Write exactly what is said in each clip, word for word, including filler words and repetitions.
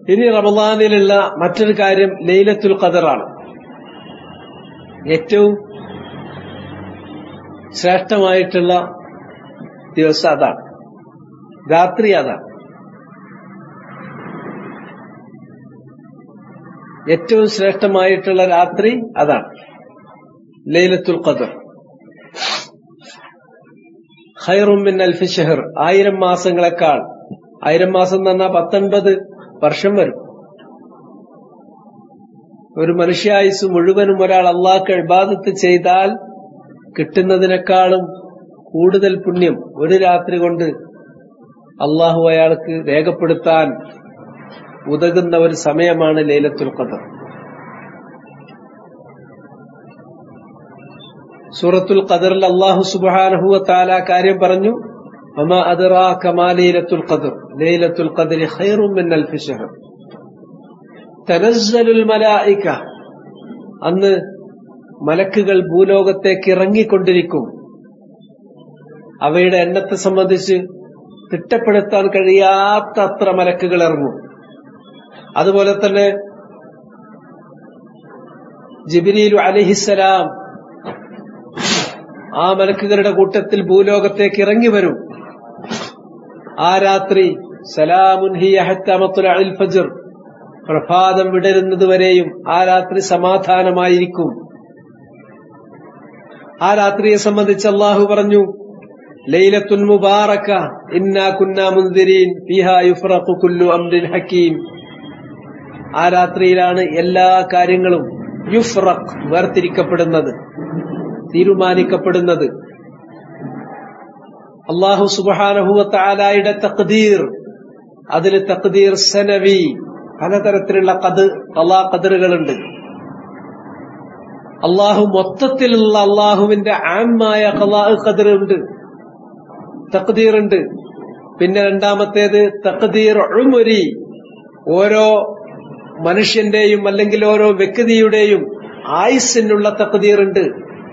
ഇനി റമദാനിലുള്ള മറ്റൊരു കാര്യം ലൈലത്തുൽ ഖദറാണ്. ഏറ്റവും ശ്രേഷ്ഠമായിട്ടുള്ള ദിവസം അതാണ്, രാത്രി അതാണ്. ഏറ്റവും ശ്രേഷ്ഠമായിട്ടുള്ള രാത്രി അതാണ് ലൈലത്തുൽ ഖദർ. ഖൈറും മിൻ അൽഫി ശഹർ, ആയിരം മാസങ്ങളെക്കാൾ. ആയിരം മാസം എന്ന് പറഞ്ഞാൽ പത്തൊൻപത് വർഷം വരും. ഒരു മനുഷ്യായുസ് മുഴുവനും ഒരാൾ അള്ളാഹ്ക്ക് ഇബാദത്ത് ചെയ്താൽ കിട്ടുന്നതിനേക്കാളും കൂടുതൽ പുണ്യം ഒരു രാത്രി കൊണ്ട് അള്ളാഹു അയാൾക്ക് രേഖപ്പെടുത്താൻ ഉതകുന്ന ഒരു സമയമാണ് ലൈലത്തുൽ ഖദർ. സൂറത്തുൽ ഖദറിൽ അല്ലാഹു സുബ്ഹാനഹു വ തആല കാര്യം പറഞ്ഞു, വമാ അദ്റാക മാ ലൈലത്തുൽ ഖദർ ലൈലത്തുൽ ഖദരി ഖൈറും മിൻ അൽഫി ശഹർ തനസ്സലുൽ മലായിക. അന്ന് മലക്കുകൾ ഭൂലോകത്തേക്ക് ഇറങ്ങിക്കൊണ്ടിരിക്കും. അവയുടെ എണ്ണത്തെ സംബന്ധിച്ച് തിട്ടപ്പെടുത്താൻ കഴിയാത്ത അത്ര മലക്കുകൾ ഇറങ്ങും. അതുപോലെ തന്നെ ജിബ്രീൽ അലൈഹിസ്സലാം ആ മലക്കുകളുടെ കൂട്ടത്തിൽ ഭൂലോകത്തേക്ക് ഇറങ്ങി വരും. ആ രാത്രി സലാമുൻ ഹിയ ഹത്താ മത്ലഇൽ ഫജ്ർ, പ്രഭാതം വിടരുന്നതുവരെയും ആ രാത്രി സമാധാനമായിരിക്കും. ആ രാത്രിയെ സംബന്ധിച്ച് അല്ലാഹു പറഞ്ഞു, ലൈലത്തുൻ മുബാറക ഇന്നാ കുന്നാ മുൻദിരീൻ ഫീഹാ യുഫ്റഖു കുല്ലു അംരിൻ ഹകീം. ആ രാത്രിയിലാണ് എല്ലാ കാര്യങ്ങളും യുഫ്റഖ് വേർതിരിക്കപ്പെടുന്നത്, തീരുമാനിക്കപ്പെടുന്നത്. അല്ലാഹു സുബ്ഹാനഹു വ തആലയുടെ തഖ്ദീർ, അതിൽ തഖ്ദീർ സനവി, പലതരത്തിലുള്ള ഖദർ ഖളാ ഖദറുകളുണ്ട്. അല്ലാഹു മൊത്തത്തിലുള്ള അല്ലാഹുവിന്റെ ആമായ ഖളാ ഖദർ ഉണ്ട്, തഖ്ദീർ ഉണ്ട്. പിന്നെ രണ്ടാമത്തേത് തഖ്ദീർ ഉമരി, ഓരോ മനുഷ്യന്റെയും അല്ലെങ്കിൽ ഓരോ വ്യക്തിയുടെയും ആയുസ്സിനുള്ള തഖ്ദീർ ഉണ്ട്.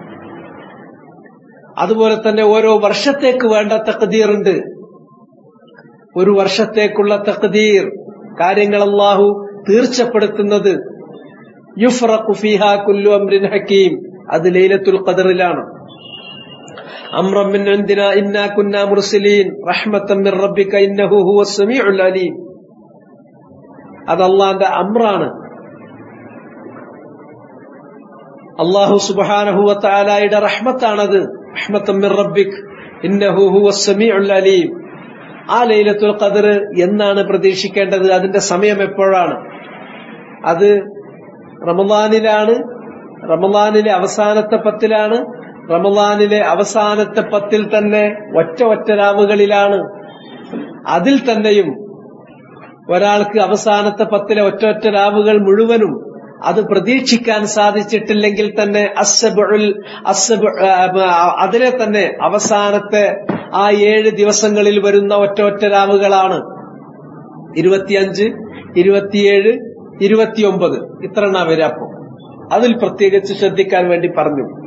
അതുപോലെ തന്നെ ഓരോ വർഷത്തേക്ക് വേണ്ട തഖ്ദീർ ഉണ്ട്. ഒരു വർഷത്തേക്കുള്ള തഖ്ദീർ, കാര്യങ്ങൾ അല്ലാഹു തീർച്ചപ്പെടുത്തുന്നത് യുഫ്റഖു ഫീഹാ കുല്ലു അംരിൻ ഹകീം, അത് ലൈലത്തുൽ ഖദറിലാണ്. അംറൻ മിൻ ഇൻദിനാ ഇന്നാ കുന്നാ മുർസലീൻ റഹ്മത്തൻ മിൻ റബ്ബിക ഇന്നഹു ഹുവസ് സമീഉൽ അലീം. അത് അല്ലാഹുവിന്റെ അംറാണ്. അല്ലാഹു സുബ്ഹാനഹു വ തആലയുടെ റഹ്മത്താണത്. റഹ്മത്തൻ മിൻ റബ്ബിക ഇന്നഹു ഹുവസ് സമീഉൽ അലീം. ആ ലൈലത്തുൽ ഖദർ എന്നാണ് പ്രതീക്ഷിക്കേണ്ടത്? അതിന്റെ സമയം എപ്പോഴാണ്? അത് റമളാനിലാണ്, റമളാനിലെ അവസാനത്തെ പത്തിലാണ്. റമളാനിലെ അവസാനത്തെ പത്തിൽ തന്നെ ഒറ്റ ഒറ്റ രാവുകളിലാണ്. അതിൽ തന്നെയും ഒരാൾക്ക് അവസാനത്തെ പത്തിലെ ഒറ്റ ഒറ്റ രാവുകൾ മുഴുവനും അത് പ്രതീക്ഷിക്കാൻ സാധിച്ചിട്ടില്ലെങ്കിൽ തന്നെ അസ്സബുൽ അസ്സബു അതിലെ തന്നെ അവസാനത്തെ ആ ഏഴ് ദിവസങ്ങളിൽ വരുന്ന ഒറ്റ ഒറ്റ രാവുകളാണ് ഇരുപത്തിയഞ്ച്, ഇരുപത്തിയേഴ്, ഇരുപത്തിയൊമ്പത്. ഇത്ര എണ്ണ വരാപ്പോ അതിൽ പ്രത്യേകിച്ച് ശ്രദ്ധിക്കാൻ വേണ്ടി പറഞ്ഞു.